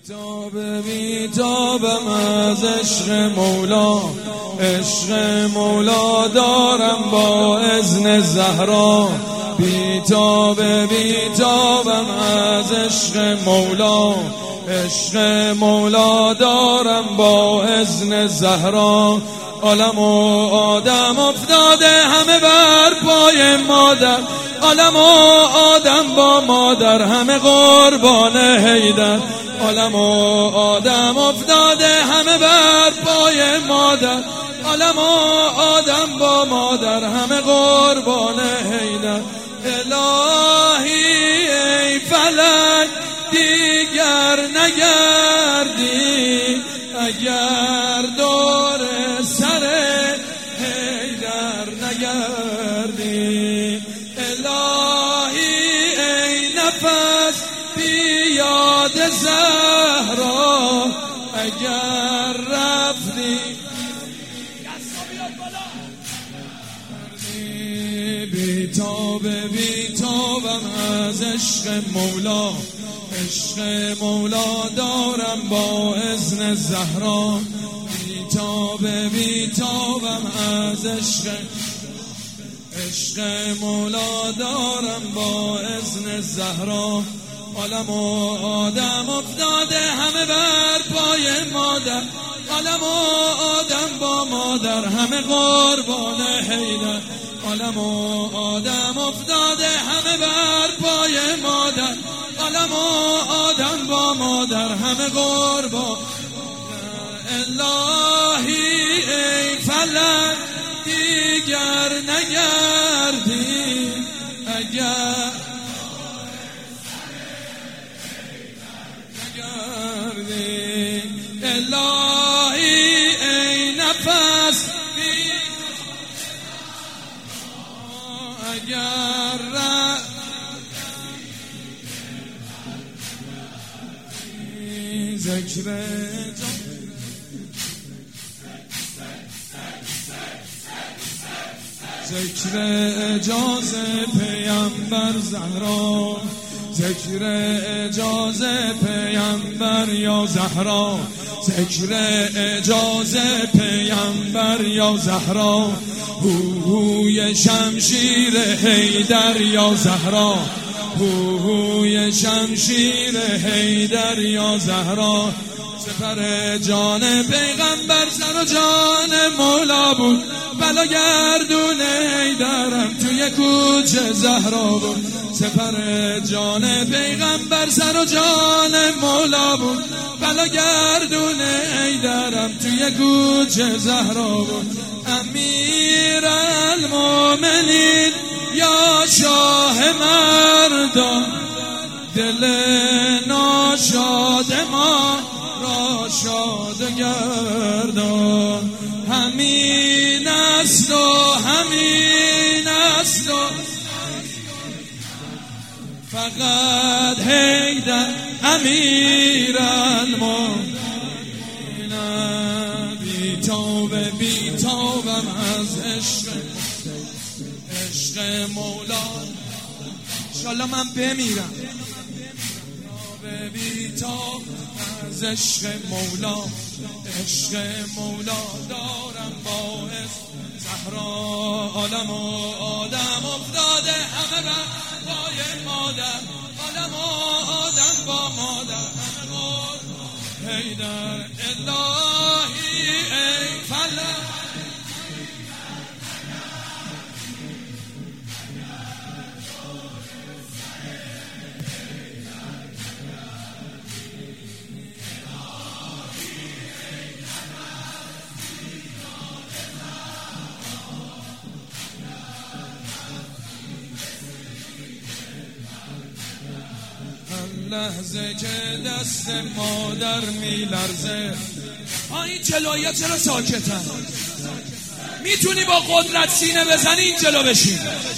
بیتابم از عشق مولا، عشق مولا دارم با اذن زهرا. بیتابم از عشق مولا، عشق مولا دارم با اذن زهرا. عالم و آدم افتاده همه بر پای مادر، عالم و آدم با مادر همه قربان حیدر. عالم و آدم افتاده همه بر پای مادر، عالم و آدم با مادر همه قربان حیدر. الهی ای فلک دیگر نگردی، اگر دور سر حیدر نگردی. الهی ای نفس بیاد زهرا، اگر رفتی بیتابم از عشق مولا، عشق مولا دارم با اذن زهرا. بیتابم از عشق مولا دارم با اذن زهرا. عالم و آدم افتاده همه بر پای مادر، عالم و آدم با مادر همه قربان حیدر. عالم و آدم افتاده همه بر پای مادر، عالم و آدم با مادر همه قربان. الهی ای فلک دیگر نگردی، اگر نگردی. الهی ای نفس اگر ذکر ذکر اجازه پیامبر زهرا، ذکر اجازه پیامبر یا زهرا، ذکر اجازه پیامبر یا زهرا. هوی شمشیر حیدر یا زهرا، هوی شمشیر حیدر یا زهرا. سپر جان پیغمبر سر و جان مولا بود، بلا گردون حیدرم توی کوچه زهرا بود. سپر جان پیغمبر سر و جان مولا بود، بلا گردون حیدرم توی کوچه زهرا بود. امیر المومنین یا شاه مردان، دل ناشاد ما را شاد گردان. همین است و همین است و فقط حیدر امیر المومنین. بیتابم از عشق مولا، انشالله من بمیرم. بیتاب از عشق مولا، عشق مولا دارم باعث زهرا. عالم و آدم افتاده همه بر پای مادر، عالم و آدم با مادر همه قربان حیدر. الهی ای فلک لحظه که دست مادر میلرزه. این جلویا چرا ساکتن؟ میتونی با قدرت سینه بزنی این جلو بشین.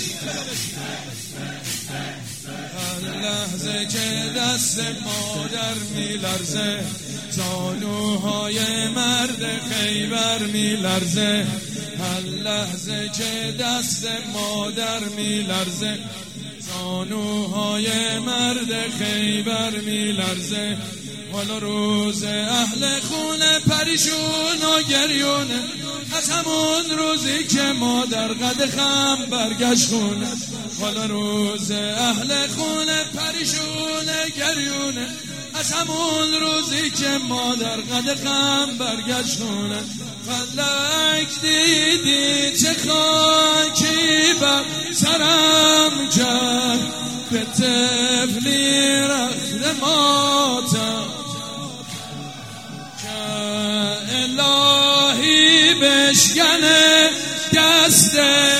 لحظه که دست مادر میلرزه، زانوهای مرد خیبر میلرزه. هر لحظه که دست مادر میلرزه، زانوهای مرد خیبر میلرزه. حالا روز اهل خونه پریشون و گریونه، از همون روزی که مادر قد خم برگشت خونه. حالا روز اهل خونه پریشون گریونه، از همون روزی که مادر قد خم برگشت خونه. فلک دیدی چه خاکی بر سرم کرد، به طفلی رخت ماتم که الهی بشکنه دست